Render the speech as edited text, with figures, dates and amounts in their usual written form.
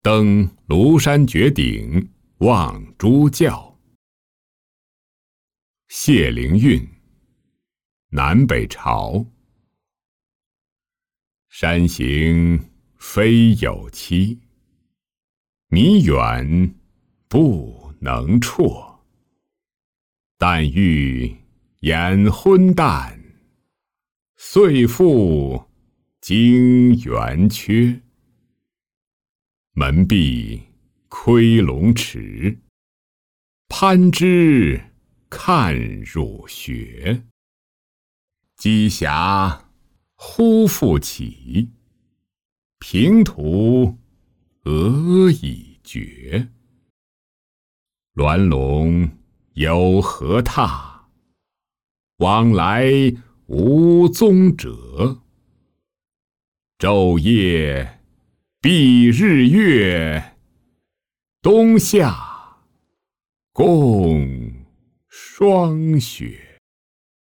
登庐山绝顶望诸教。谢灵运，南北朝。山行非有期，迷远不能辍。但欲眼昏淡，遂复经圆缺。门闭窥龙池，攀枝看乳穴。机匣忽复起，平图俄已绝。鸾龙有何榻，往来无踪者。昼夜蔽日月，冬夏共霜雪。